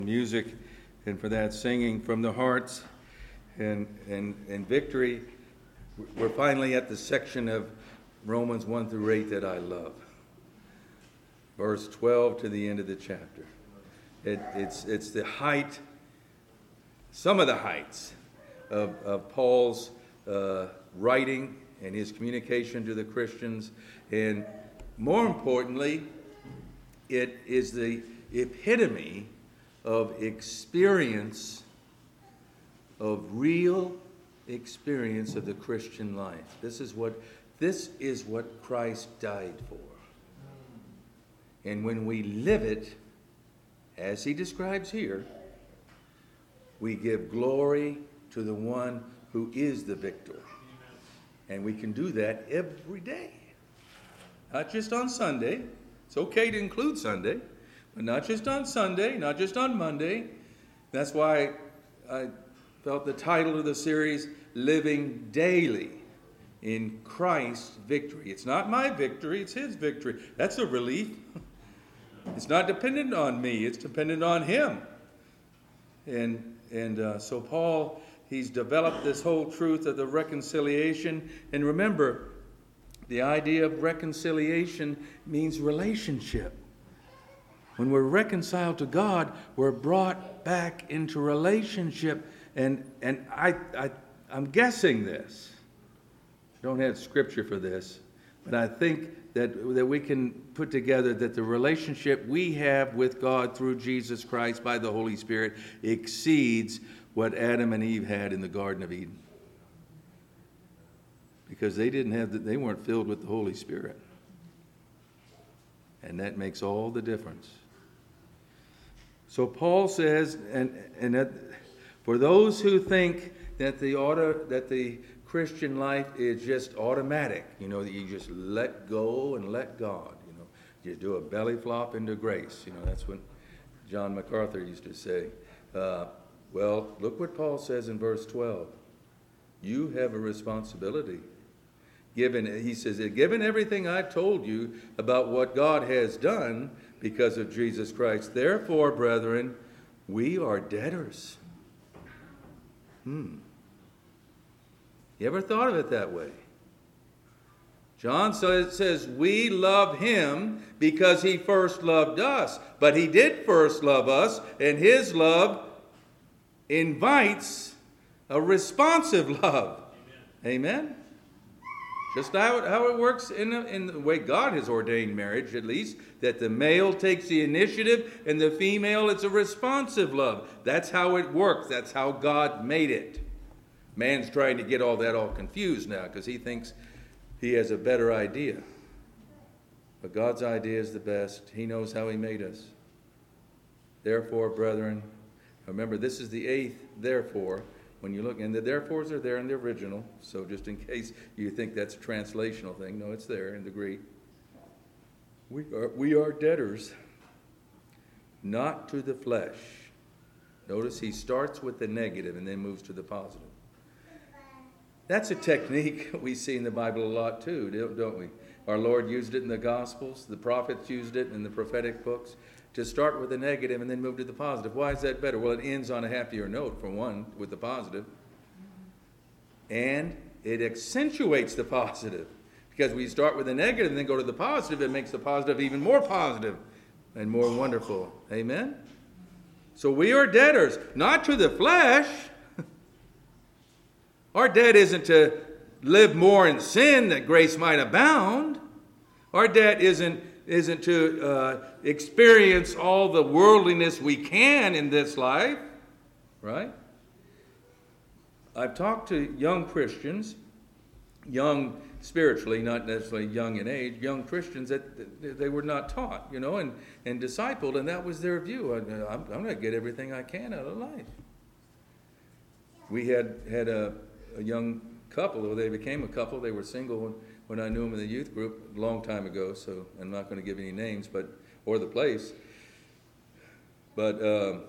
Music, and for that singing from the hearts and victory. We're finally at the section of Romans 1 through 8 that I love. Verse 12 to the end of the chapter. It's the height, some of the heights of Paul's writing and his communication to the Christians. And more importantly, it is the epitome of experience, of real experience of the Christian life. This is what Christ died for. And when we live it, as he describes here, we give glory to the one who is the victor. And we can do that every day. Not just on Sunday. It's okay to include Sunday. But not just on Sunday, not just on Monday. That's why I felt the title of the series, Living Daily in Christ's Victory. It's not my victory, it's his victory. That's a relief. It's not dependent on me, it's dependent on him. And so Paul, he's developed this whole truth of the reconciliation. And remember, the idea of reconciliation means relationship. When we're reconciled to God, we're brought back into relationship. And I'm guessing this. I don't have scripture for this. But I think that we can put together that the relationship we have with God through Jesus Christ by the Holy Spirit exceeds what Adam and Eve had in the Garden of Eden. Because they weren't filled with the Holy Spirit. And that makes all the difference. So Paul says, and that for those who think that the Christian life is just automatic, that you just let go and let God, you do a belly flop into grace. That's what John MacArthur used to say. Well, look what Paul says in verse 12. You have a responsibility. He says, given everything I've told you about what God has done because of Jesus Christ, therefore, brethren, we are debtors. You ever thought of it that way? John says we love him because he first loved us. But he did first love us, and his love invites a responsive love. Amen? Just how it works in the way God has ordained marriage, at least, that the male takes the initiative and the female, it's a responsive love. That's how it works. That's how God made it. Man's trying to get all confused now because he thinks he has a better idea. But God's idea is the best. He knows how he made us. Therefore, brethren, remember this is the eighth therefore. When you look, and the therefores are there in the original, so just in case you think that's a translational thing, no, it's there in the Greek. We are debtors, not to the flesh. Notice he starts with the negative and then moves to the positive. That's a technique we see in the Bible a lot too, don't we? Our Lord used it in the Gospels. The prophets used it in the prophetic books. To start with the negative and then move to the positive. Why is that better? Well, it ends on a happier note, for one, with the positive. And it accentuates the positive. Because we start with the negative and then go to the positive, it makes the positive even more positive and more wonderful. Amen? So we are debtors, not to the flesh. Our debt isn't to live more in sin that grace might abound. Our debt isn't to experience all the worldliness we can in this life, right? I've talked to young Christians, young spiritually, not necessarily young in age, young Christians that they were not taught, and discipled, and that was their view. I'm going to get everything I can out of life. We had a young couple, or they became a couple, they were single when I knew them in the youth group a long time ago, so I'm not going to give any names, or the place. But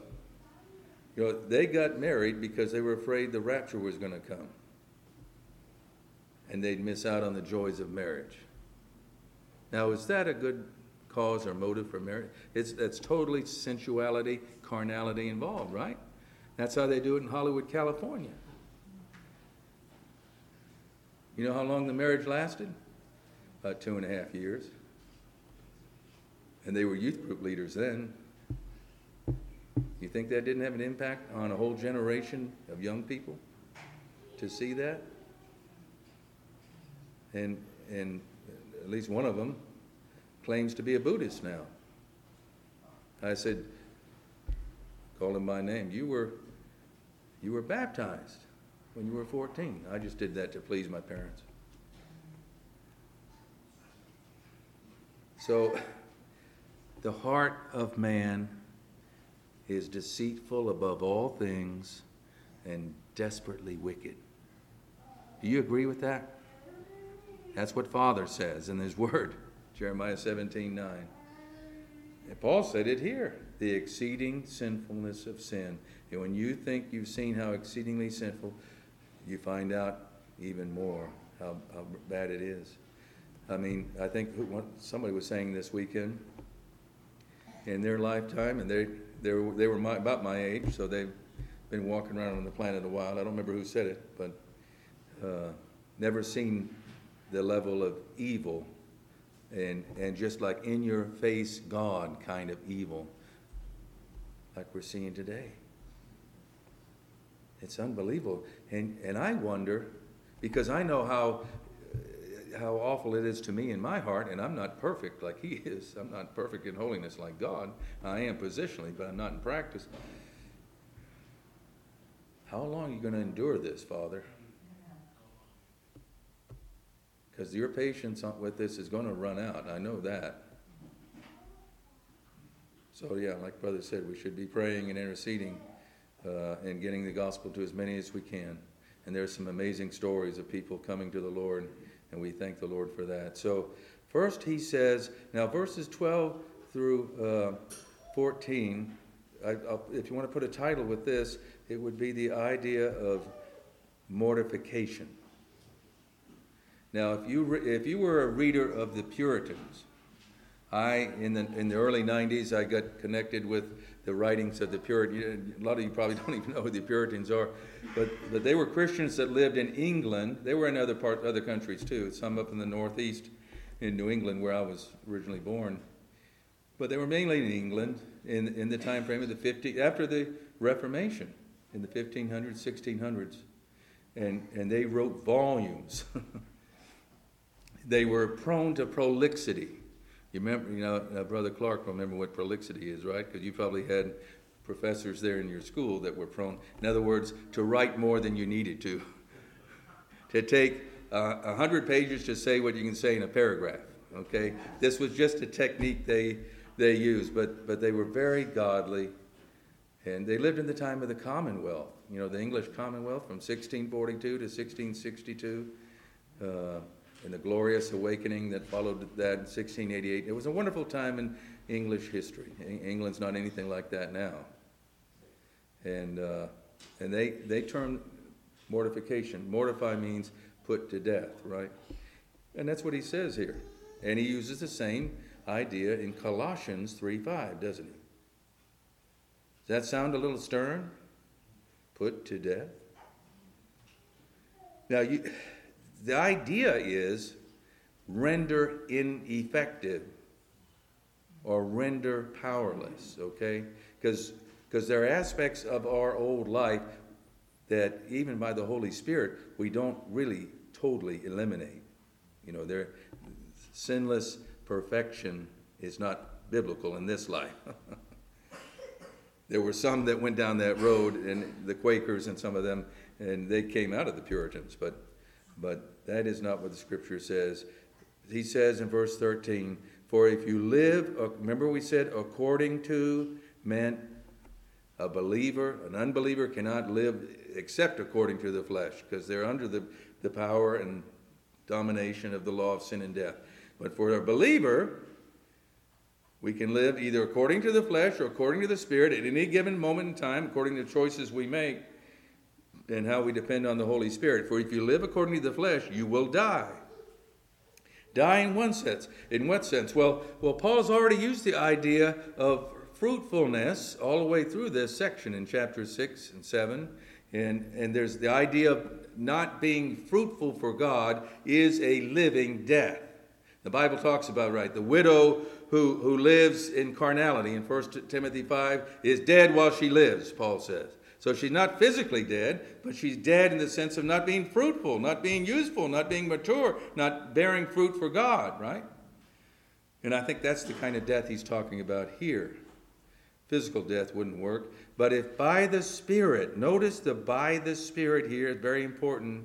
they got married because they were afraid the rapture was going to come, and they'd miss out on the joys of marriage. Now, is that a good cause or motive for marriage. That's totally sensuality, carnality involved, right? That's how they do it in Hollywood, California. You know how long the marriage lasted? About 2.5 years. And they were youth group leaders then. You think that didn't have an impact on a whole generation of young people to see that? And at least one of them claims to be a Buddhist now. I said, called him by name. You were baptized when you were 14. I just did that to please my parents. So, the heart of man is deceitful above all things and desperately wicked. Do you agree with that? That's what Father says in his word, Jeremiah 17:9. And Paul said it here, the exceeding sinfulness of sin. And when you think you've seen how exceedingly sinful, you find out even more how bad it is. I mean, I think somebody was saying this weekend, in their lifetime, and they were about my age, so they've been walking around on the planet a while. I don't remember who said it, but never seen the level of evil and just like in your face God kind of evil like we're seeing today. It's unbelievable. And I wonder, because I know how awful it is to me in my heart, and I'm not perfect like he is. I'm not perfect in holiness like God. I am positionally, but I'm not in practice. How long are you going to endure this, Father? Because your patience with this is going to run out. I know that. So yeah, like Brother said, we should be praying and interceding and getting the gospel to as many as we can. And there's some amazing stories of people coming to the Lord, and we thank the Lord for that. So first he says, now verses 12 through 14, if you want to put a title with this, it would be the idea of mortification. Now, if you were a reader of the Puritans, in the early 90s, I got connected with the writings of the Puritans. A lot of you probably don't even know who the Puritans are, but they were Christians that lived in England. They were in other countries too, some up in the Northeast in New England where I was originally born. But they were mainly in England in the time frame of after the Reformation, in the 1500s, 1600s. And they wrote volumes. They were prone to prolixity. You remember, Brother Clark will remember what prolixity is, right? Because you probably had professors there in your school that were prone, in other words, to write more than you needed to take 100 pages to say what you can say in a paragraph, okay? This was just a technique they used, but they were very godly, and they lived in the time of the Commonwealth, the English Commonwealth from 1642 to 1662, and the glorious awakening that followed that in 1688. It was a wonderful time in English history. England's not anything like that now. And they term mortification. Mortify means put to death, right? And that's what he says here. And he uses the same idea in Colossians 3:5, doesn't he? Does that sound a little stern? Put to death? Now, the idea is render ineffective or render powerless, okay? Because there are aspects of our old life that even by the Holy Spirit we don't really totally eliminate. Their sinless perfection is not biblical in this life. There were some that went down that road, and the Quakers and some of them, and they came out of the Puritans, but that is not what the Scripture says. He says in verse 13, for if you live, remember we said according to meant a believer, an unbeliever cannot live except according to the flesh, because they're under the power and domination of the law of sin and death. But for a believer, we can live either according to the flesh or according to the Spirit at any given moment in time, according to the choices we make and how we depend on the Holy Spirit. For if you live according to the flesh, you will die. Die in one sense. In what sense? Well, Paul's already used the idea of fruitfulness all the way through this section in chapters 6 and 7. And there's the idea of not being fruitful for God is a living death. The Bible talks about, right, the widow who lives in carnality in 1 Timothy 5 is dead while she lives, Paul says. So she's not physically dead, but she's dead in the sense of not being fruitful, not being useful, not being mature, not bearing fruit for God, right? And I think that's the kind of death he's talking about here. Physical death wouldn't work. But if by the Spirit, notice the by the Spirit here is very important.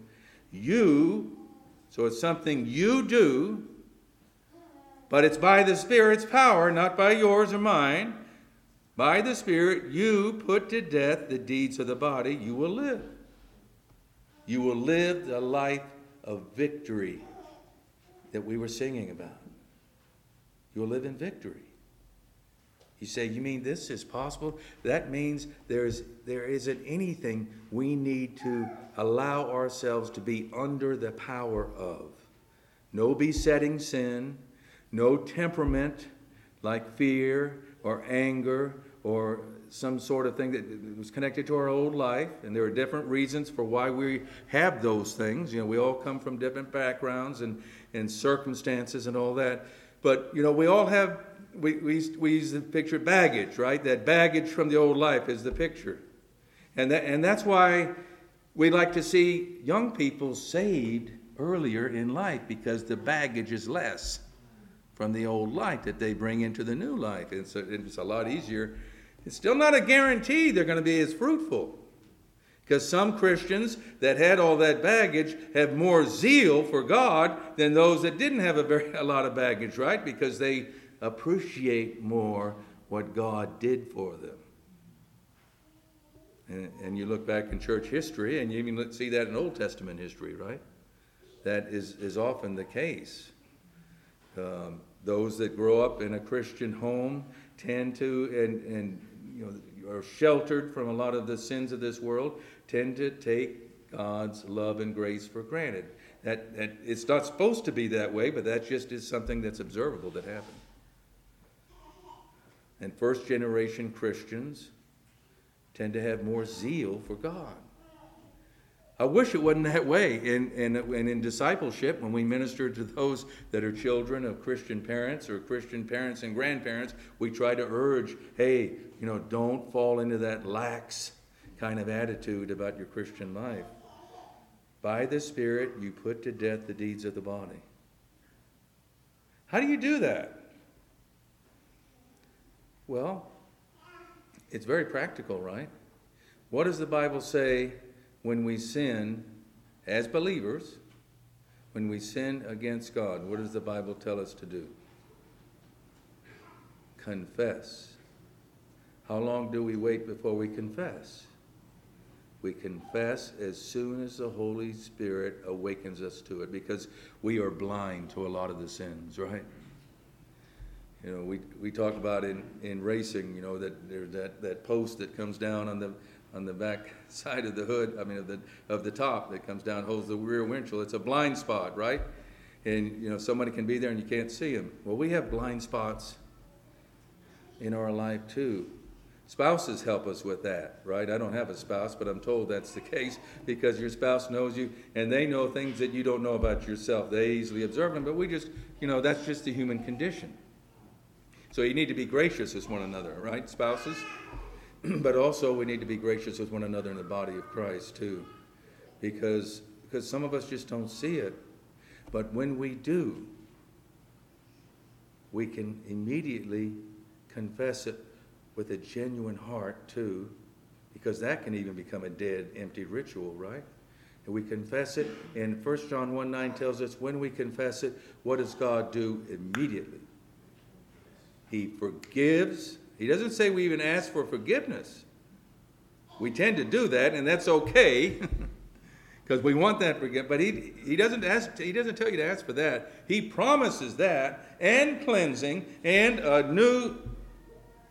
So it's something you do, but it's by the Spirit's power, not by yours or mine. By the Spirit, you put to death the deeds of the body, you will live. You will live the life of victory that we were singing about. You will live in victory. You say, you mean this is possible? That means there isn't anything we need to allow ourselves to be under the power of. No besetting sin, no temperament like fear or anger or some sort of thing that was connected to our old life. And there are different reasons for why we have those things. You know, we all come from different backgrounds and circumstances and all that. But, you know, we all have, we use the picture baggage, right? That baggage from the old life is the picture. And that's why we like to see young people saved earlier in life, because the baggage is less from the old life that they bring into the new life. It's a lot easier. It's still not a guarantee they're going to be as fruitful, because some Christians that had all that baggage have more zeal for God than those that didn't have a lot of baggage, right? Because they appreciate more what God did for them. And you look back in church history, and you even see that in Old Testament history, right? That is often the case. Those that grow up in a Christian home tend to, and you know, are sheltered from a lot of the sins of this world, tend to take God's love and grace for granted. That it's not supposed to be that way, but that just is something that's observable that happened. And first generation Christians tend to have more zeal for God. I wish it wasn't that way. In discipleship, when we minister to those that are children of Christian parents or Christian parents and grandparents, we try to urge, hey, you know, don't fall into that lax kind of attitude about your Christian life. By the Spirit, you put to death the deeds of the body. How do you do that? Well, it's very practical, right? What does the Bible say when we sin as believers, when we sin against God? What does the Bible tell us to do? Confess. How long do we wait before we confess? We confess as soon as the Holy Spirit awakens us to it, because we are blind to a lot of the sins, right? You know, we talk about in racing, you know, that there's that post that comes down on the back side of the hood, of the top, that comes down, holds the rear windshield. It's a blind spot, right? And, you know, somebody can be there and you can't see them. Well, we have blind spots in our life too. Spouses help us with that, right? I don't have a spouse, but I'm told that's the case, because your spouse knows you and they know things that you don't know about yourself. They easily observe them, but we just, you know, that's just the human condition. So you need to be gracious with one another, right, spouses? But also we need to be gracious with one another in the body of Christ too, because some of us just don't see it. But when we do, we can immediately confess it with a genuine heart too, because that can even become a dead, empty ritual, right? And we confess it, and 1 John 1:9 tells us when we confess it, what does God do immediately? He forgives. He doesn't say we even ask for forgiveness. We tend to do that, and that's okay, because we want that forgiveness. But he doesn't ask. He doesn't tell you to ask for that. He promises that, and cleansing, and a new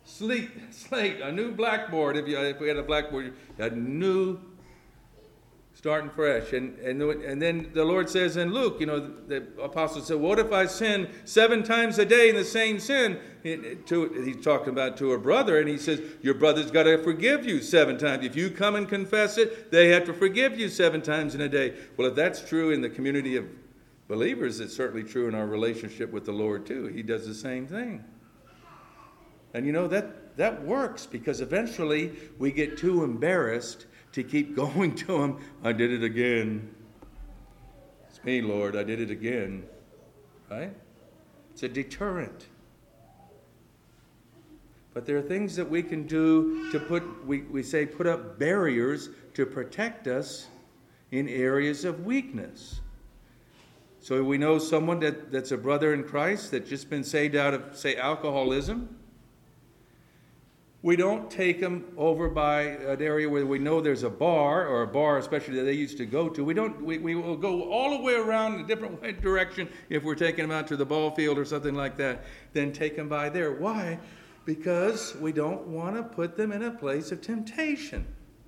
slate, a new blackboard. If we had a blackboard, a new Starting fresh. And then the Lord says in Luke, the apostle said, what if I sin 7 times a day in the same sin? He's talking about to a brother, and he says, your brother's got to forgive you 7 times. If you come and confess it, they have to forgive you 7 times in a day. Well, if that's true in the community of believers, it's certainly true in our relationship with the Lord too. He does the same thing. And that works, because eventually we get too embarrassed to keep going to him. I did it again. It's me, Lord. I did it again. Right? It's a deterrent. But there are things that we can do to put up barriers to protect us in areas of weakness. So we know someone that's a brother in Christ that's just been saved out of, say, alcoholism. We don't take them over by an area where we know there's a bar especially that they used to go to. We will go all the way around in a different direction if we're taking them out to the ball field or something like that, then take them by there. Why? Because we don't want to put them in a place of temptation.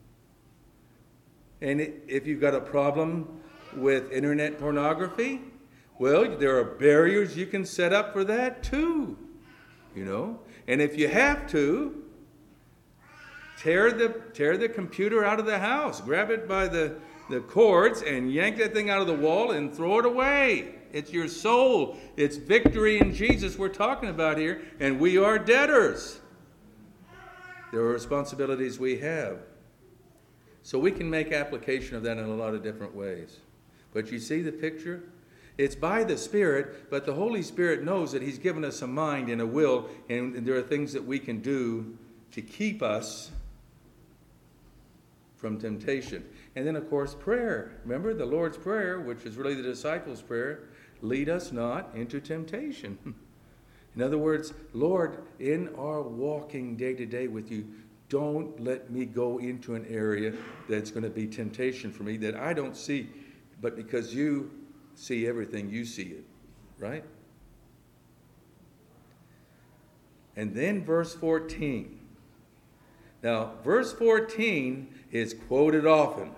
And if you've got a problem with internet pornography, well, there are barriers you can set up for that too, And if you have to, tear the computer out of the house, grab it by the cords and yank that thing out of the wall and throw it away. It's your soul. It's victory in Jesus we're talking about here, and we are debtors. There are responsibilities we have. So we can make application of that in a lot of different ways. But you see the picture? It's by the Spirit, but the Holy Spirit knows that He's given us a mind and a will, and there are things that we can do to keep us from temptation. And then, of course, prayer. Remember the Lord's Prayer, which is really the disciples' prayer, lead us not into temptation. In other words, Lord, in our walking day to day with you, don't let me go into an area that's going to be temptation for me that I don't see, but because you see everything, you see it, right? And then verse 14. Now, verse 14 is quoted often,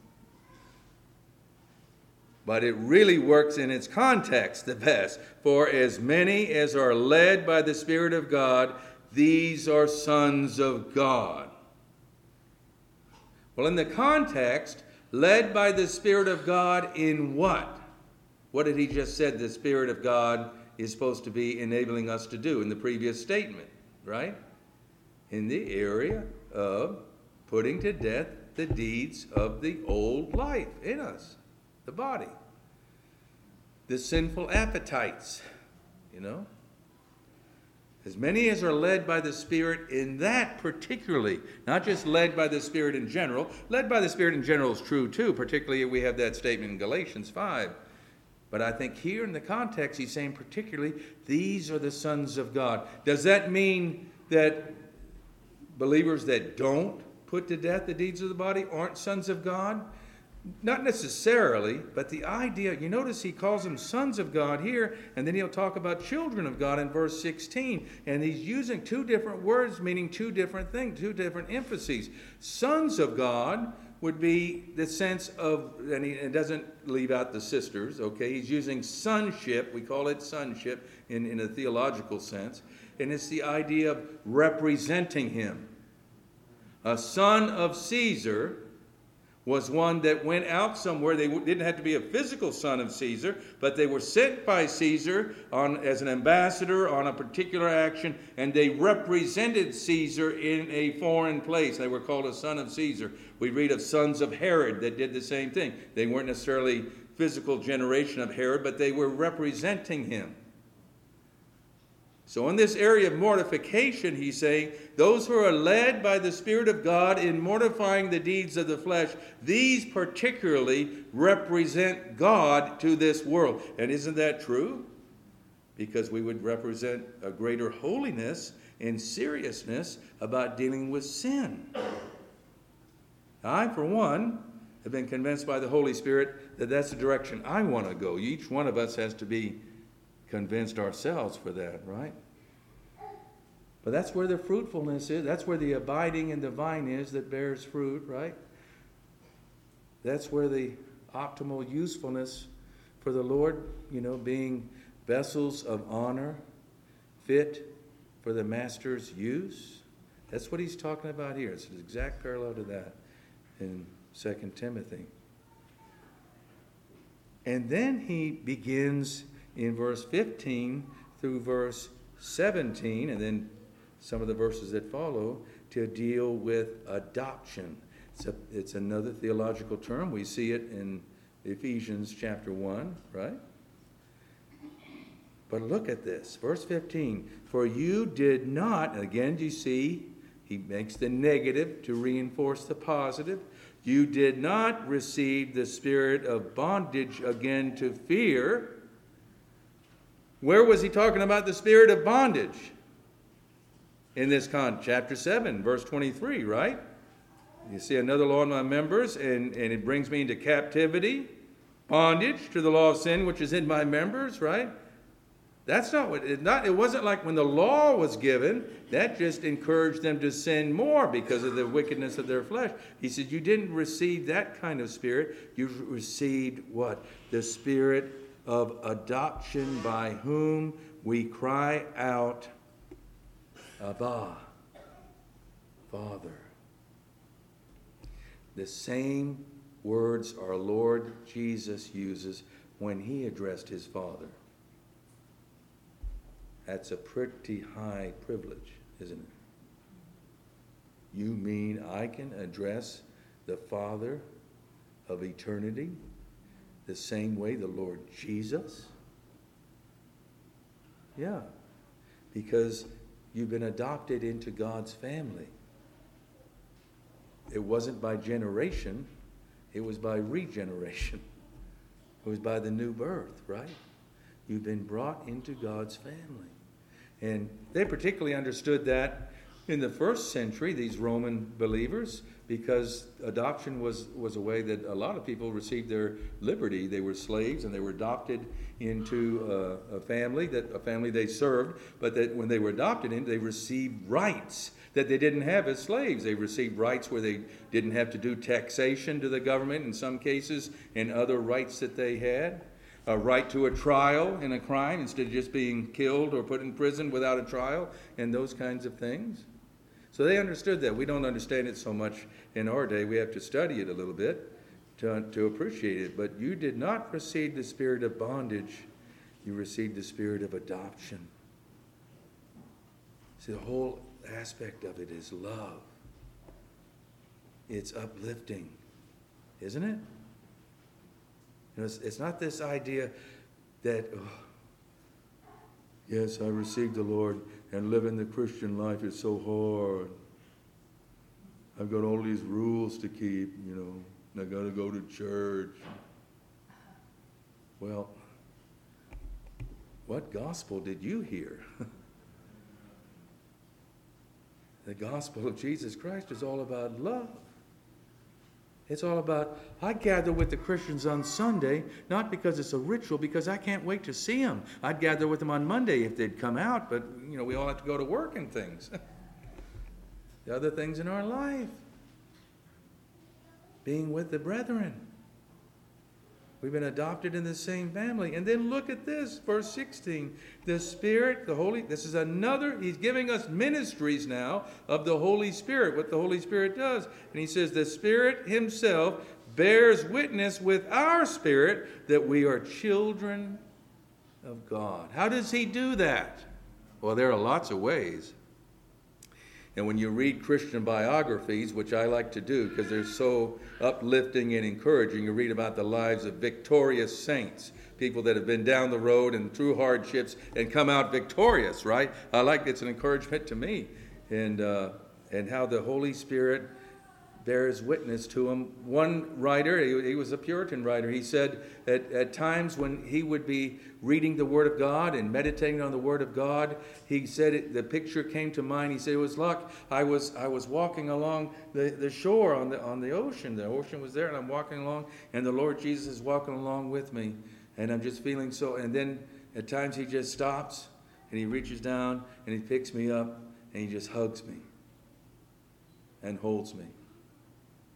but it really works in its context the best. For as many as are led by the Spirit of God, these are sons of God. Well, in the context, led by the Spirit of God in what? What did he just said the Spirit of God is supposed to be enabling us to do in the previous statement, right? In the area of putting to death the deeds of the old life in us, the body, the sinful appetites, As many as are led by the Spirit in that particularly, not just led by the Spirit in general. Led by the Spirit in general is true too, particularly if we have that statement in Galatians 5. But I think here in the context, he's saying particularly, these are the sons of God. Does that mean that believers that don't put to death the deeds of the body aren't sons of God? Not necessarily, but the idea, you notice he calls them sons of God here, and then he'll talk about children of God in verse 16. And he's using 2 different words meaning 2 different things, 2 different emphases. Sons of God would be the sense of, and it doesn't leave out the sisters, okay? He's using sonship, we call it sonship in a theological sense, and it's the idea of representing him. A son of Caesar was one that went out somewhere. They didn't have to be a physical son of Caesar, but they were sent by Caesar as an ambassador on a particular action, and they represented Caesar in a foreign place. They were called a son of Caesar. We read of sons of Herod that did the same thing. They weren't necessarily physical generation of Herod, but they were representing him. So in this area of mortification, he's saying, those who are led by the Spirit of God in mortifying the deeds of the flesh, these particularly represent God to this world. And isn't that true? Because we would represent a greater holiness and seriousness about dealing with sin. I, for one, have been convinced by the Holy Spirit that that's the direction I want to go. Each one of us has to be convinced ourselves for that, right? But that's where the fruitfulness is. That's where the abiding in the vine is that bears fruit, right? That's where the optimal usefulness for the Lord, being vessels of honor, fit for the master's use. That's what he's talking about here. It's an exact parallel to that in 2 Timothy. And then he begins in verse 15 through verse 17, and then some of the verses that follow, to deal with adoption. It's another theological term. We see it in Ephesians chapter 1, right? But look at this, verse 15. For you did not, again, do you see, he makes the negative to reinforce the positive. You did not receive the spirit of bondage again to fear. Where was he talking about the spirit of bondage? In this chapter 7, verse 23, right? You see, another law in my members, and it brings me into captivity, bondage to the law of sin, which is in my members, right? That's not what it wasn't like when the law was given, that just encouraged them to sin more because of the wickedness of their flesh. He said, you didn't receive that kind of spirit. You received what? The spirit of adoption, by whom we cry out, Abba, Father. The same words our Lord Jesus uses when he addressed his Father. That's a pretty high privilege, isn't it? You mean I can address the Father of eternity the same way the Lord Jesus? Yeah, because you've been adopted into God's family. It wasn't by generation, it was by regeneration. It was by the new birth, right? You've been brought into God's family. And they particularly understood that in the first century, these Roman believers, because adoption was a way that a lot of people received their liberty. They were slaves and they were adopted into a family they served, but that when they were adopted in, they received rights that they didn't have as slaves. They received rights where they didn't have to do taxation to the government in some cases, and other rights that they had. A right to a trial in a crime instead of just being killed or put in prison without a trial, and those kinds of things. So they understood that. We don't understand it so much in our day. We have to study it a little bit to appreciate it. But you did not receive the spirit of bondage. You received the spirit of adoption. See, the whole aspect of it is love. It's uplifting, isn't it? It's not this idea that, yes, I received the Lord, and living the Christian life is so hard. I've got all these rules to keep, and I got to go to church. Well, what gospel did you hear? The gospel of Jesus Christ is all about love. It's all about, I gather with the Christians on Sunday, not because it's a ritual, because I can't wait to see them. I'd gather with them on Monday if they'd come out, but, we all have to go to work and things. The other things in our life. Being with the brethren. We've been adopted in the same family. And then look at this, verse 16. The Spirit, the Holy, this is another, he's giving us ministries now of the Holy Spirit, what the Holy Spirit does. And he says, the Spirit himself bears witness with our spirit that we are children of God. How does he do that? Well, there are lots of ways. And when you read Christian biographies, which I like to do because they're so uplifting and encouraging, you read about the lives of victorious saints, people that have been down the road and through hardships and come out victorious, right? It's an encouragement to me. And how the Holy Spirit bears witness to him. One writer, he was a Puritan writer, he said that at times when he would be reading the Word of God and meditating on the Word of God, he said the picture came to mind. He said it was like I was walking along the shore on the ocean. The ocean was there, and I'm walking along, and the Lord Jesus is walking along with me, and I'm just feeling so. And then at times he just stops, and he reaches down, and he picks me up, and he just hugs me and holds me.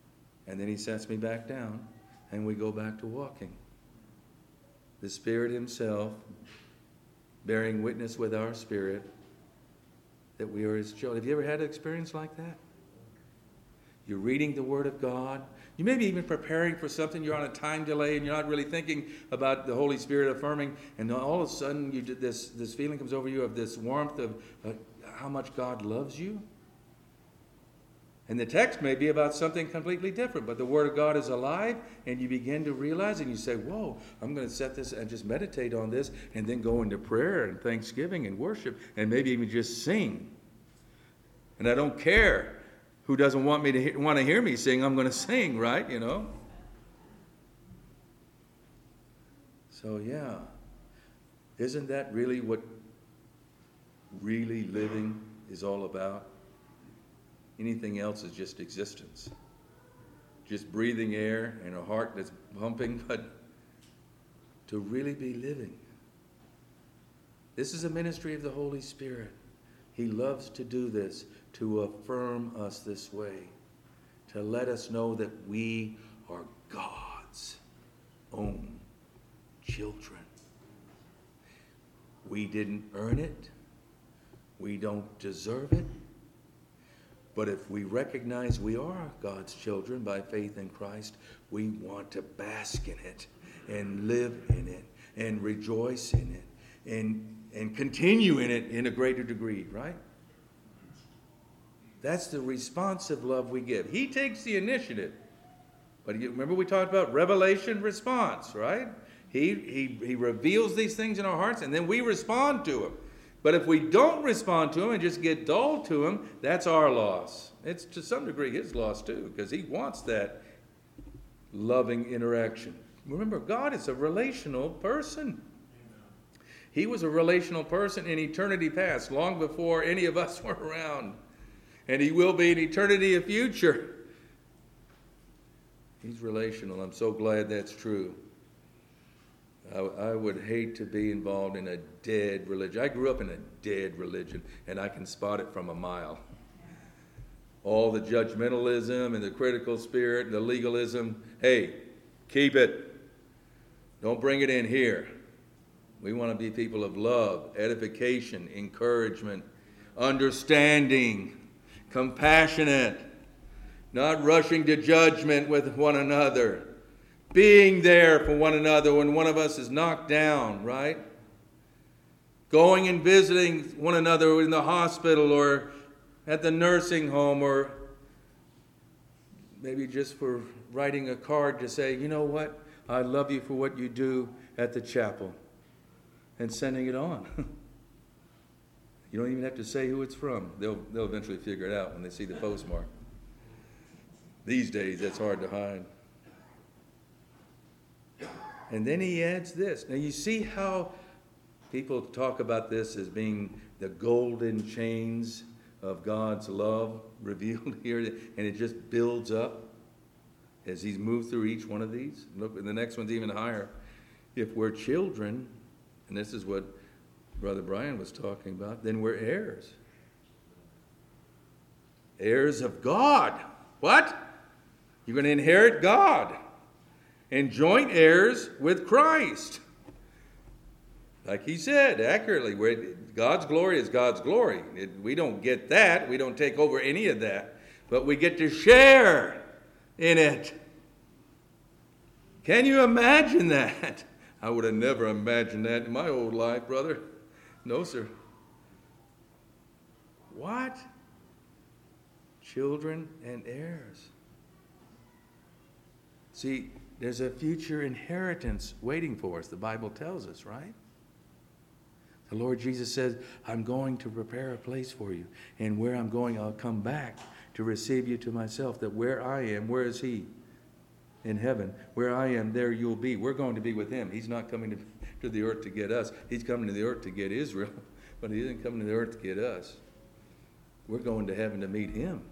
And then he sets me back down, and we go back to walking. The Spirit himself bearing witness with our spirit that we are his children. Have you ever had an experience like that? You're reading the Word of God. You may be even preparing for something. You're on a time delay and you're not really thinking about the Holy Spirit affirming. And all of a sudden, this feeling comes over you of this warmth of how much God loves you. And the text may be about something completely different, but the Word of God is alive, and you begin to realize, and you say, whoa, I'm going to set this and just meditate on this, and then go into prayer and thanksgiving and worship, and maybe even just sing. And I don't care who doesn't want me to want to hear me sing. I'm going to sing, right? You know. So yeah, isn't that really what really living is all about? Anything else is just existence. Just breathing air and a heart that's pumping, but to really be living. This is a ministry of the Holy Spirit. He loves to do this, to affirm us this way, to let us know that we are God's own children. We didn't earn it. We don't deserve it. But if we recognize we are God's children by faith in Christ, we want to bask in it and live in it and rejoice in it and continue in it in a greater degree, right? That's the responsive love we give. He takes the initiative. But remember we talked about revelation response, right? He reveals these things in our hearts, and then we respond to them. But if we don't respond to him and just get dull to him, that's our loss. It's to some degree his loss too, because he wants that loving interaction. Remember, God is a relational person. He was a relational person in eternity past, long before any of us were around. And he will be in eternity of future. He's relational. I'm so glad that's true. I would hate to be involved in a dead religion. I grew up in a dead religion, and I can spot it from a mile. All the judgmentalism and the critical spirit and the legalism. Hey, keep it. Don't bring it in here. We want to be people of love, edification, encouragement, understanding, compassionate, not rushing to judgment with one another. Being there for one another when one of us is knocked down, right? Going and visiting one another in the hospital or at the nursing home, or maybe just for writing a card to say, you know what? I love you for what you do at the chapel, and sending it on. You don't even have to say who it's from. They'll eventually figure it out when they see the postmark. These days, that's hard to hide. And then he adds this. Now you see how people talk about this as being the golden chains of God's love revealed here, and it just builds up as he's moved through each one of these. Look, the next one's even higher. If we're children, and this is what Brother Brian was talking about, then we're heirs. Heirs of God. What? You're going to inherit God. And joint heirs with Christ. Like he said accurately, God's glory is God's glory. We don't get that. We don't take over any of that. But we get to share in it. Can you imagine that? I would have never imagined that in my old life, brother. No, sir. What? Children and heirs. See, there's a future inheritance waiting for us, the Bible tells us, right? The Lord Jesus says, I'm going to prepare a place for you. And where I'm going, I'll come back to receive you to myself. That where I am, where is he? In heaven. Where I am, there you'll be. We're going to be with him. He's not coming to the earth to get us. He's coming to the earth to get Israel. But he isn't coming to the earth to get us. We're going to heaven to meet him,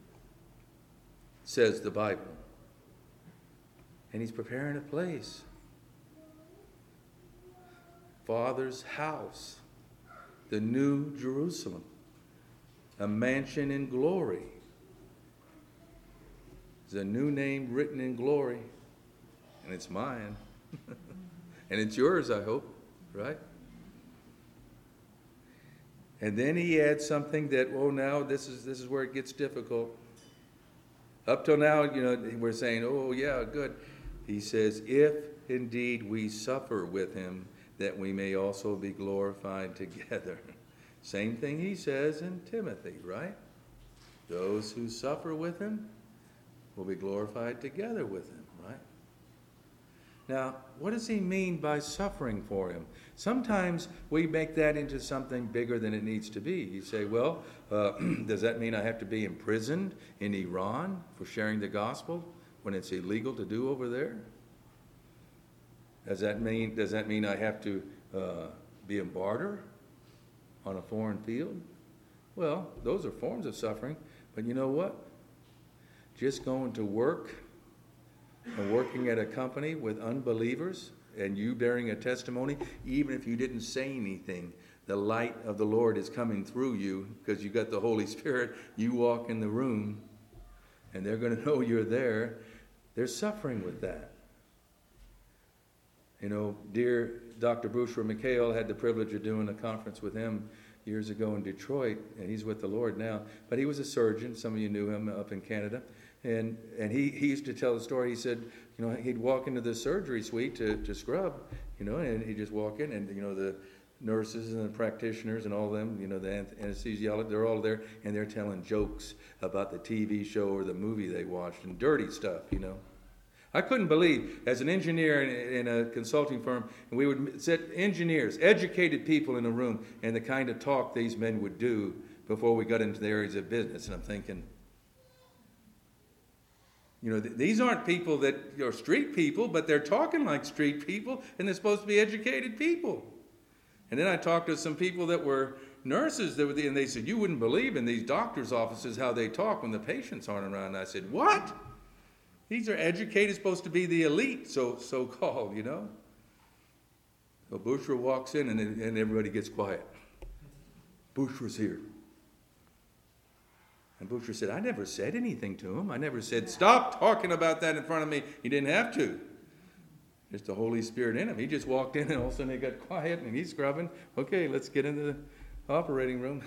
says the Bible. And he's preparing a place. Father's house, the new Jerusalem, a mansion in glory. There's a new name written in glory, and it's mine. And it's yours, I hope, right? And then he adds something that, now this is where it gets difficult. Up till now, we're saying, oh, yeah, good. He says, if indeed we suffer with him, that we may also be glorified together. Same thing he says in Timothy, right? Those who suffer with him will be glorified together with him, right? Now, what does he mean by suffering for him? Sometimes we make that into something bigger than it needs to be. You say, well, does that mean I have to be imprisoned in Iran for sharing the gospel when it's illegal to do over there? Does that mean I have to be a martyr on a foreign field? Well, those are forms of suffering. But you know what? Just going to work and working at a company with unbelievers and you bearing a testimony, even if you didn't say anything, the light of the Lord is coming through you because you got the Holy Spirit. You walk in the room and they're going to know you're there. They're suffering with that. Dear Dr. Bushra McHale, had the privilege of doing a conference with him years ago in Detroit, and he's with the Lord now. But he was a surgeon. Some of you knew him up in Canada. And he used to tell the story. He said, he'd walk into the surgery suite to scrub, and he'd just walk in, and, the nurses and the practitioners and all of them, the anesthesiologists, they're all there, and they're telling jokes about the TV show or the movie they watched and dirty stuff, I couldn't believe, as an engineer in a consulting firm, and we would sit engineers, educated people in a room, and the kind of talk these men would do before we got into the areas of business. And I'm thinking, these aren't people that are street people, but they're talking like street people, and they're supposed to be educated people. And then I talked to some people that were nurses, and they said, you wouldn't believe in these doctors' offices how they talk when the patients aren't around. And I said, what? These are educated, supposed to be the elite, so-called, So Bushra walks in, and everybody gets quiet. Bushra's here. And Bushra said, I never said anything to him. I never said, stop talking about that in front of me. He didn't have to. Just the Holy Spirit in him. He just walked in, and all of a sudden they got quiet, and he's scrubbing. Okay, let's get into the operating room.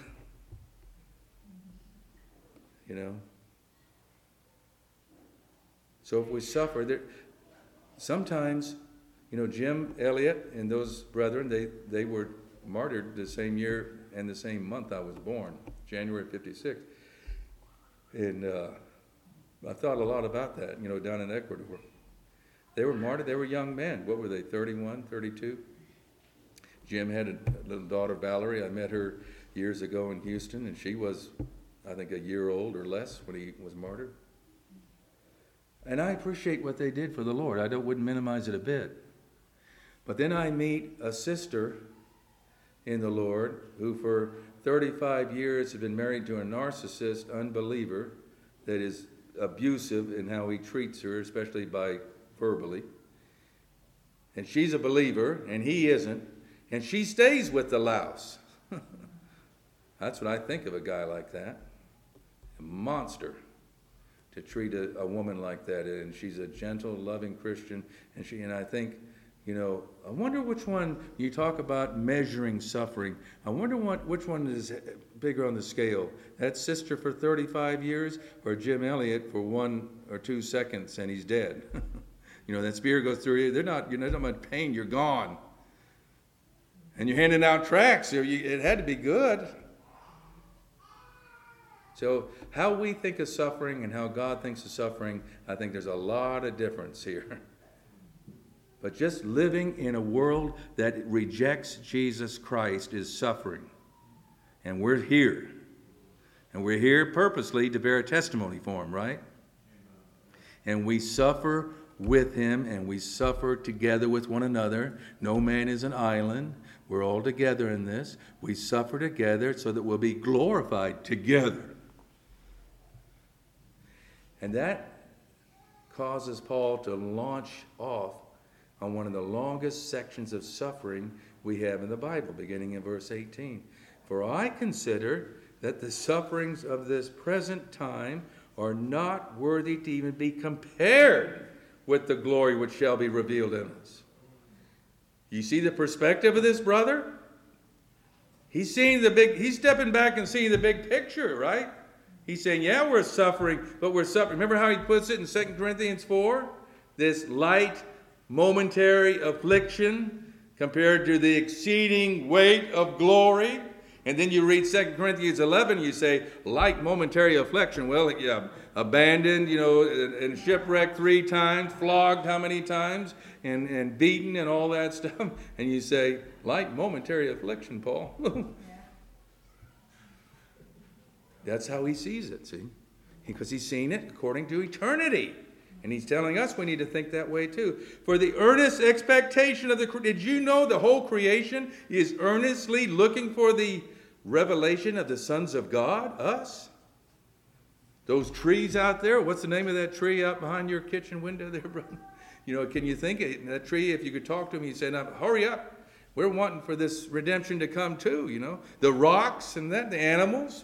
So if we suffer, sometimes, Jim Elliot and those brethren, they were martyred the same year and the same month I was born, January 56. And I thought a lot about that, down in Ecuador. They were martyred. They were young men. What were they, 31, 32? Jim had a little daughter, Valerie. I met her years ago in Houston, and she was, I think, a year old or less when he was martyred. And I appreciate what they did for the Lord. I wouldn't minimize it a bit. But then I meet a sister in the Lord who for 35 years had been married to a narcissist unbeliever that is abusive in how he treats her, especially by verbally. And she's a believer, and he isn't. And she stays with the louse. That's what I think of a guy like that. A monster. To treat a woman like that, and she's a gentle, loving Christian, and I think, I wonder which one, you talk about measuring suffering, I wonder which one is bigger on the scale, that sister for 35 years or Jim Elliot for 1 or 2 seconds and he's dead. That spear goes through you, you're not much pain, you're gone. And you're handing out tracts, it had to be good. So how we think of suffering and how God thinks of suffering, I think there's a lot of difference here. But just living in a world that rejects Jesus Christ is suffering. And we're here. And we're here purposely to bear a testimony for him, right? And we suffer with him, and we suffer together with one another. No man is an island. We're all together in this. We suffer together so that we'll be glorified together. And that causes Paul to launch off on one of the longest sections of suffering we have in the Bible, beginning in verse 18. For I consider that the sufferings of this present time are not worthy to even be compared with the glory which shall be revealed in us. You see the perspective of this brother? He's stepping back and seeing the big picture, right? He's saying, yeah, we're suffering, but we're suffering. Remember how he puts it in 2 Corinthians 4? This light, momentary affliction compared to the exceeding weight of glory. And then you read 2 Corinthians 11, you say, light, momentary affliction. Well, yeah, abandoned, and shipwrecked 3 times, flogged how many times, and beaten and all that stuff. And you say, light, momentary affliction, Paul. That's how he sees it, see? Because he's seeing it according to eternity. And he's telling us we need to think that way too. For the earnest expectation of did you know the whole creation is earnestly looking for the revelation of the sons of God, us? Those trees out there, what's the name of that tree out behind your kitchen window there, brother? Can you think of that tree, if you could talk to him, he'd say, now, hurry up. We're wanting for this redemption to come too, The rocks and the animals.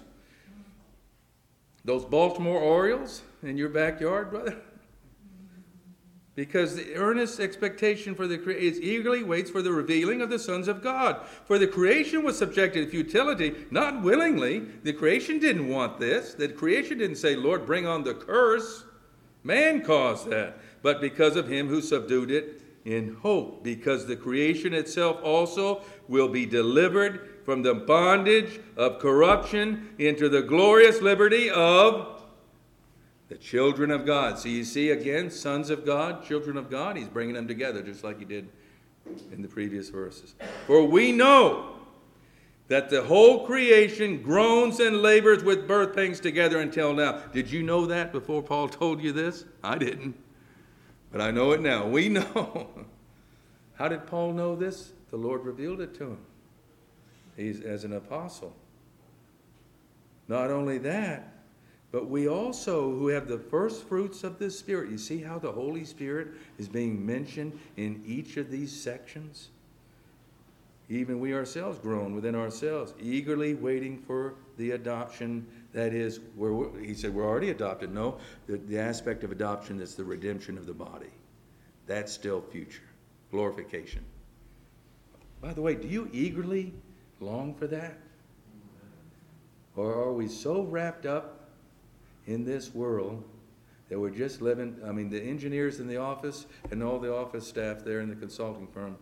Those Baltimore Orioles in your backyard, brother. Because the earnest expectation for the creation eagerly waits for the revealing of the sons of God. For the creation was subjected to futility, not willingly. The creation didn't want this. The creation didn't say, Lord, bring on the curse. Man caused that. But because of him who subdued it in hope. Because the creation itself also will be delivered from the bondage of corruption into the glorious liberty of the children of God. So you see again, sons of God, children of God, he's bringing them together just like he did in the previous verses. For we know that the whole creation groans and labors with birth pangs together until now. Did you know that before Paul told you this? I didn't. But I know it now. We know. How did Paul know this? The Lord revealed it to him. He's as an apostle. Not only that, but we also, who have the first fruits of the Spirit. You see how the Holy Spirit is being mentioned in each of these sections? Even we ourselves groan within ourselves, eagerly waiting for the adoption. That is, he said we're already adopted. No, the aspect of adoption is the redemption of the body. That's still future. Glorification. By the way, do you eagerly long for that? Or are we so wrapped up in this world that we're just living, the engineers in the office and all the office staff there in the consulting firm,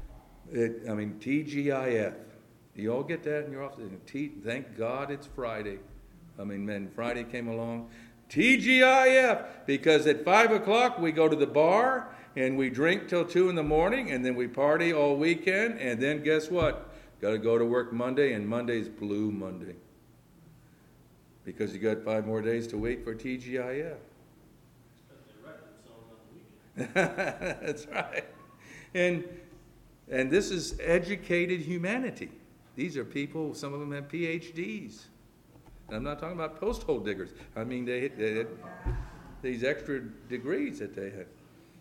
TGIF. Do you all get that in your office? Thank God it's Friday. Friday came along. TGIF, because at 5 o'clock we go to the bar and we drink till 2 in the morning and then we party all weekend, and then guess what? Got to go to work Monday, and Monday's Blue Monday. Because you got 5 more days to wait for TGIF. That's right. And this is educated humanity. These are people, some of them have PhDs. And I'm not talking about post-hole diggers. They had these extra degrees that they had.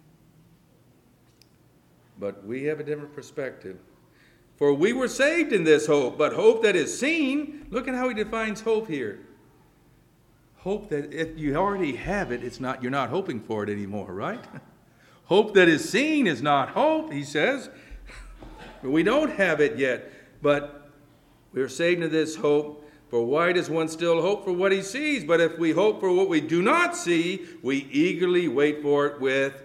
But we have a different perspective. For we were saved in this hope, but hope that is seen. Look at how he defines hope here. Hope that if you already have it, you're not hoping for it anymore, right? Hope that is seen is not hope, he says. We don't have it yet, but we're saved in this hope. For why does one still hope for what he sees? But if we hope for what we do not see, we eagerly wait for it with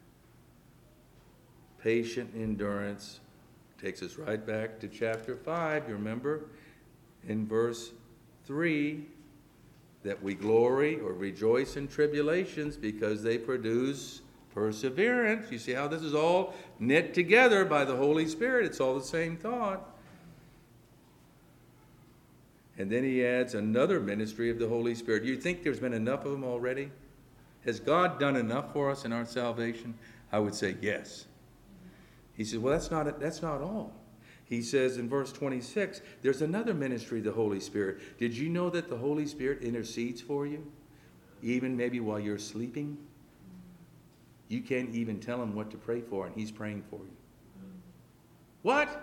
patient endurance. Takes us right back to chapter 5. You remember in verse 3 that we glory or rejoice in tribulations because they produce perseverance. You see how this is all knit together by the Holy Spirit. It's all the same thought. And then he adds another ministry of the Holy Spirit. Do you think there's been enough of them already? Has God done enough for us in our salvation? I would say yes. He says, well, that's not all. He says in verse 26, there's another ministry of the Holy Spirit. Did you know that the Holy Spirit intercedes for you? Even maybe while you're sleeping? You can't even tell him what to pray for, and he's praying for you. What?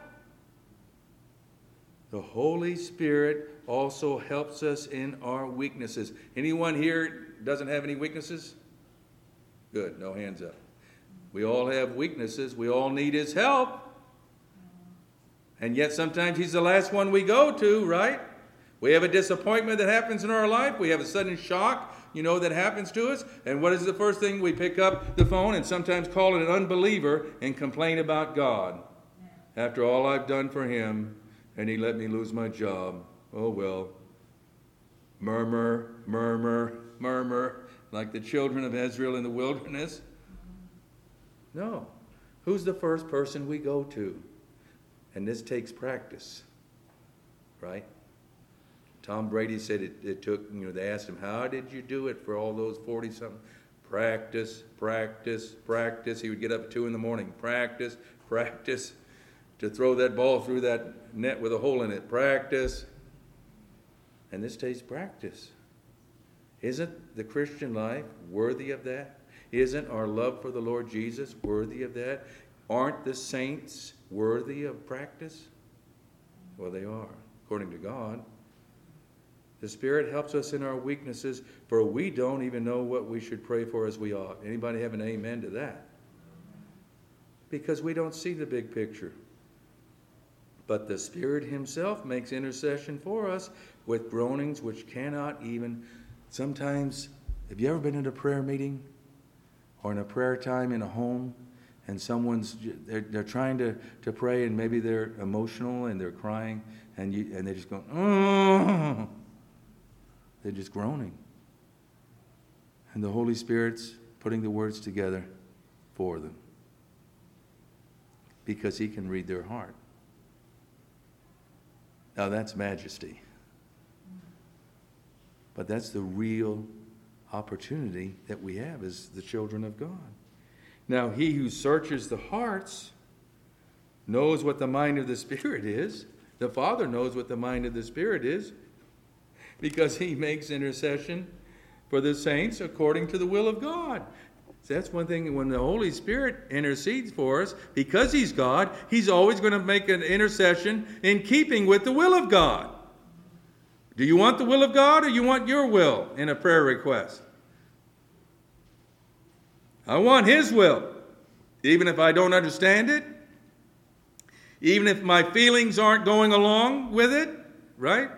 The Holy Spirit also helps us in our weaknesses. Anyone here doesn't have any weaknesses? Good, no hands up. We all have weaknesses. We all need his help. And yet sometimes he's the last one we go to, right? We have a disappointment that happens in our life. We have a sudden shock, that happens to us. And what is the first thing? We pick up the phone and sometimes call it an unbeliever and complain about God. After all I've done for him, and he let me lose my job. Oh, well. Murmur, murmur, murmur, like the children of Israel in the wilderness. No. Who's the first person we go to? And this takes practice, right? Tom Brady said it took, they asked him, how did you do it for all those 40-something? Practice, practice, practice. He would get up at 2 a.m, practice, practice, to throw that ball through that net with a hole in it. Practice. And this takes practice. Isn't the Christian life worthy of that? Isn't our love for the Lord Jesus worthy of that? Aren't the saints worthy of practice? Well, they are, according to God. The Spirit helps us in our weaknesses, for we don't even know what we should pray for as we ought. Anybody have an amen to that? Because we don't see the big picture. But the Spirit himself makes intercession for us with groanings which cannot even... Sometimes, have you ever been in a prayer meeting or in a prayer time in a home, and they're trying to pray, and maybe they're emotional and they're crying, and they're just going, oh! They're just groaning. And the Holy Spirit's putting the words together for them, because he can read their heart. Now that's majesty. But that's the real opportunity that we have as the children of God. Now, he who searches the hearts knows what the mind of the Spirit is. The Father knows what the mind of the Spirit is, because he makes intercession for the saints according to the will of God. So that's one thing, when the Holy Spirit intercedes for us, because he's God, he's always going to make an intercession in keeping with the will of God. Do you want the will of God, or you want your will in a prayer request? I want his will, even if I don't understand it, even if my feelings aren't going along with it, right?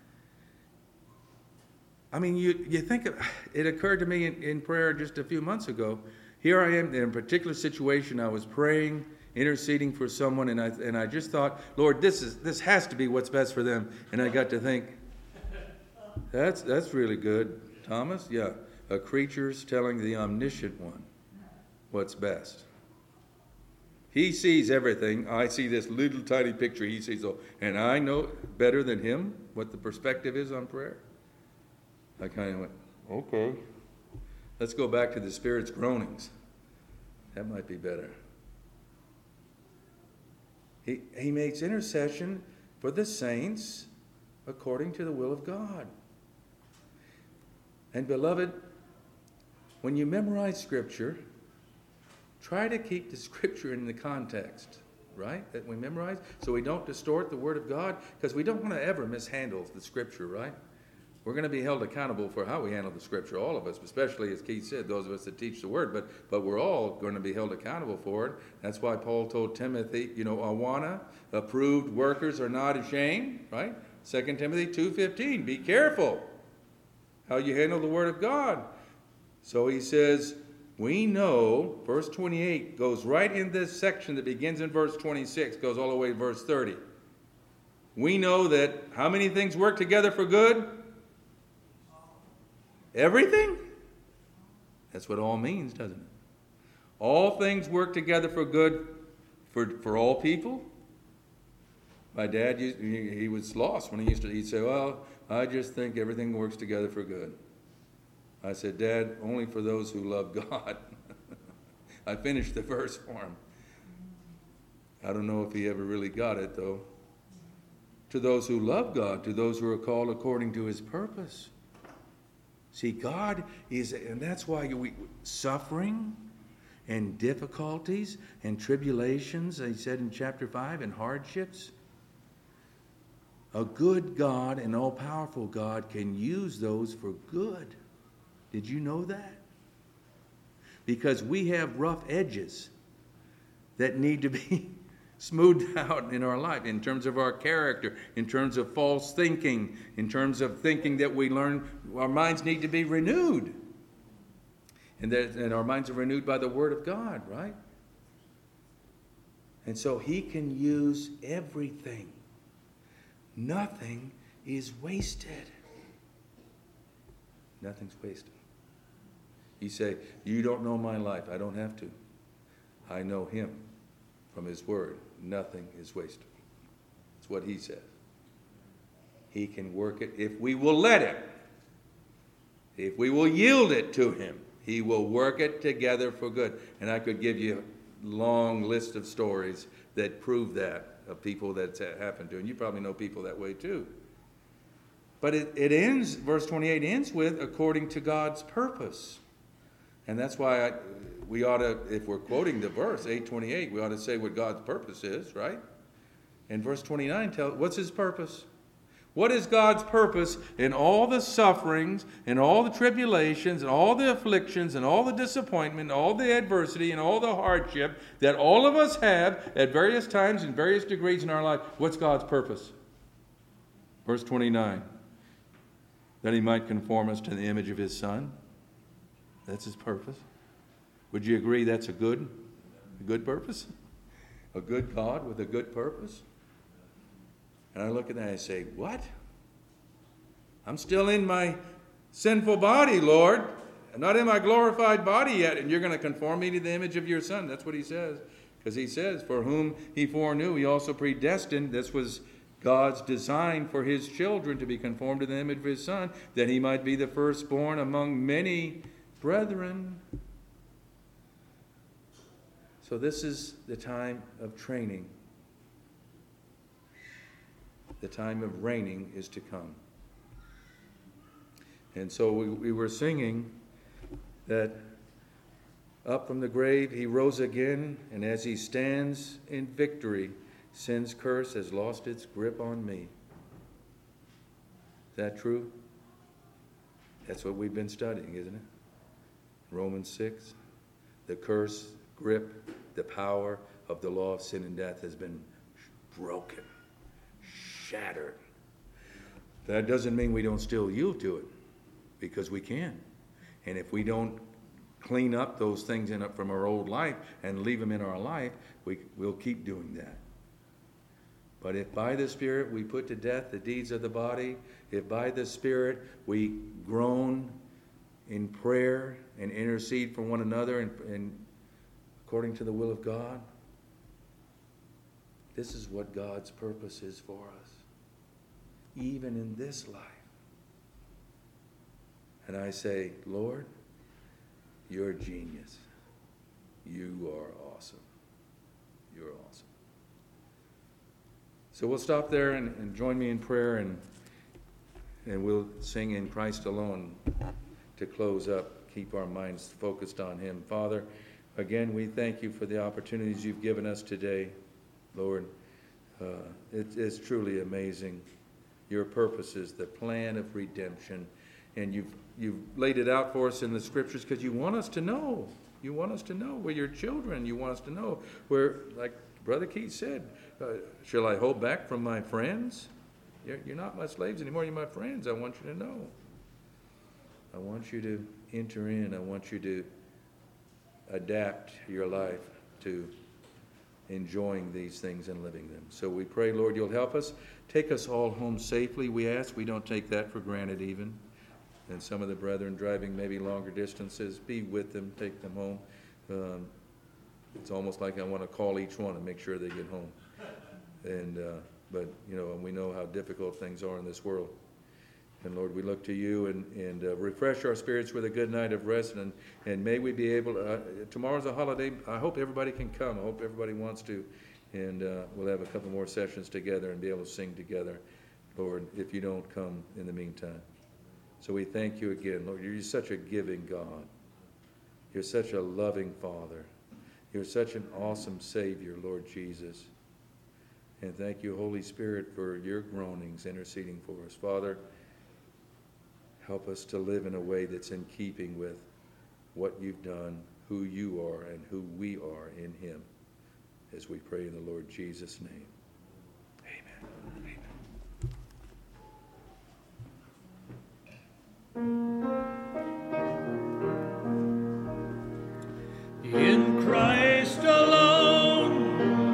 I mean, you think, it occurred to me in prayer just a few months ago. Here I am in a particular situation. I was praying, interceding for someone, and I just thought, Lord, this has to be what's best for them. And I got to think, that's really good, Thomas. Yeah, a creature's telling the omniscient one what's best. He sees everything. I see this little tiny picture. He sees all, and I know better than him what the perspective is on prayer. I kind of went, okay, let's go back to the Spirit's groanings. That might be better. He makes intercession for the saints according to the will of God. And beloved, when you memorize Scripture, try to keep the Scripture in the context, right, that we memorize, so we don't distort the Word of God, because we don't want to ever mishandle the Scripture, right? We're going to be held accountable for how we handle the Scripture, all of us, especially, as Keith said, those of us that teach the Word, but we're all going to be held accountable for it. That's why Paul told Timothy, Awana, approved workers are not ashamed, right? 2 Timothy 2:15, be careful how you handle the Word of God. So he says, we know, verse 28 goes right in this section that begins in verse 26, goes all the way to verse 30. We know that how many things work together for good? Everything? That's what all means, doesn't it? All things work together for good for all people. My dad, he was lost when he'd say, well, I just think everything works together for good. I said, Dad, only for those who love God. I finished the verse for him. I don't know if he ever really got it, though. To those who love God, to those who are called according to his purpose. See, God is, and that's why suffering and difficulties and tribulations, he said in chapter 5, and hardships. A good God, an all-powerful God, can use those for good. Did you know that? Because we have rough edges that need to be smoothed out in our life, in terms of our character, in terms of false thinking, in terms of thinking that we learn. Our minds need to be renewed. And our minds are renewed by the Word of God, right? And so He can use everything. Nothing is wasted. Nothing's wasted. You say, you don't know my life. I don't have to. I know Him from His Word. Nothing is wasted. That's what He says. He can work it if we will let Him. If we will yield it to Him, He will work it together for good. And I could give you a long list of stories that prove that, of people that's happened to. And you probably know people that way too. But it ends, verse 28 ends with, according to God's purpose. And that's why we ought to, if we're quoting the verse, 8:28, we ought to say what God's purpose is, right? And verse 29 what's His purpose? What is God's purpose in all the sufferings, and all the tribulations, and all the afflictions, and all the disappointment, and all the adversity, and all the hardship that all of us have at various times and various degrees in our life? What's God's purpose? Verse 29. That He might conform us to the image of His Son. That's His purpose. Would you agree that's a good purpose? A good God with a good purpose? And I look at that and I say, what? I'm still in my sinful body, Lord. I'm not in my glorified body yet, and you're going to conform me to the image of your Son. That's what He says. Because He says, for whom He foreknew, He also predestined. This was God's design for His children, to be conformed to the image of His Son, that He might be the firstborn among many brethren. So this is the time of training. The time of reigning is to come. And so we were singing that up from the grave He rose again, and as He stands in victory, sin's curse has lost its grip on me. Is that true? That's what we've been studying, isn't it? Romans 6. The curse, grip, the power of the law of sin and death has been broken, shattered. That doesn't mean we don't still yield to it, because we can. And if we don't clean up those things from our old life and leave them in our life, we'll keep doing that. But if by the Spirit we put to death the deeds of the body, if by the Spirit we groan in prayer and intercede for one another and according to the will of God, this is what God's purpose is for us, even in this life. And I say, Lord, you're a genius. You are awesome. You're awesome. So we'll stop there and join me in prayer, and we'll sing In Christ Alone to close up. Keep our minds focused on Him. Father, again, we thank You for the opportunities You've given us today, Lord. It's truly amazing. Your purposes, the plan of redemption. And you've laid it out for us in the Scriptures because You want us to know. You want us to know we're Your children. You want us to know where, like Brother Keith said, shall I hold back from my friends? You're not my slaves anymore. You're my friends. I want you to know. I want you to enter in. I want you to adapt your life to enjoying these things and living them. So we pray, Lord, You'll help us. Take us all home safely, we ask. We don't take that for granted even. And some of the brethren driving maybe longer distances, be with them, take them home. It's almost like I want to call each one and make sure they get home. But we know how difficult things are in this world. And Lord, we look to You and refresh our spirits with a good night of rest. And may we be able to, tomorrow's a holiday. I hope everybody can come. I hope everybody wants to. And we'll have a couple more sessions together and be able to sing together, Lord, if you don't come in the meantime. So we thank You again, Lord. You're such a giving God. You're such a loving Father. You're such an awesome Savior, Lord Jesus. And thank You, Holy Spirit, for Your groanings interceding for us. Father, Help us to live in a way that's in keeping with what you've done, who you are, and who we are in him. As we pray in the Lord Jesus' name. In Christ alone,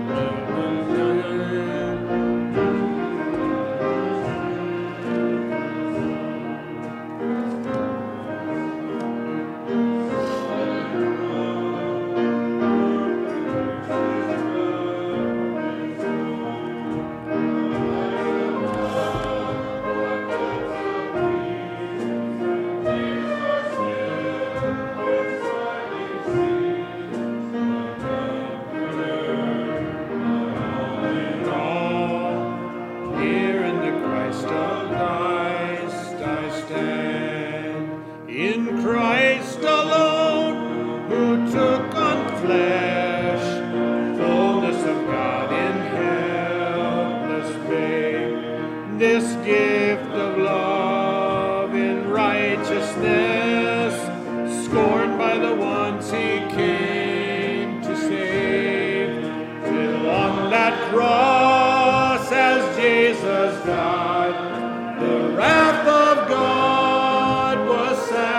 in Christ alone, who took on flesh, fullness of God in helpless babe, this gift of love in righteousness, scorned by the ones he came to save, till on that cross as Jesus died, the wrath of God was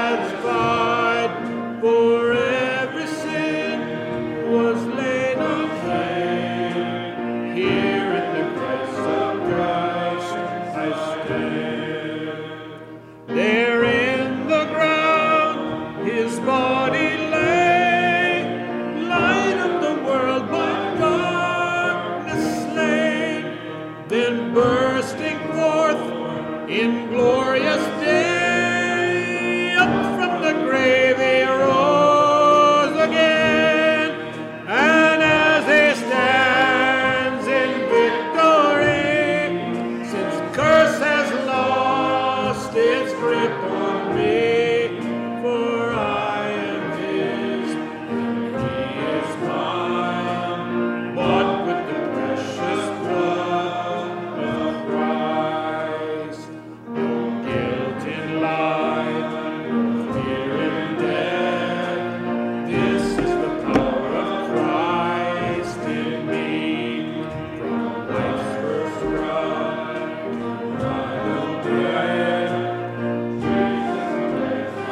satisfied, for every sin was laid on him. Here in the grace of Christ I stand. There in the ground his body lay, light of the world by darkness slain, then bursting forth in glorious day, up from the grave he rose again, and as he stands in victory, since curse has lost its grip on me, for I am his, and he is mine, bought with the precious blood of Christ. No guilt in life, no fear in death. This is the power of Christ in me. From life's first run to final death, Jesus placed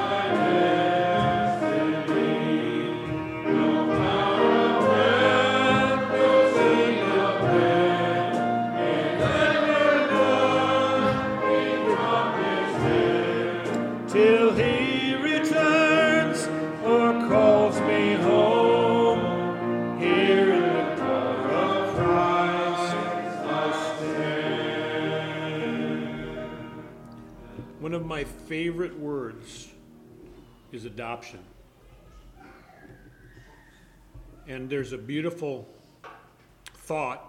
my destiny. No power of death, no sin of death, can ever till he returns or calls me home. Here in the power of Christ I stand. One of my favorite words is adoption. And there's a beautiful thought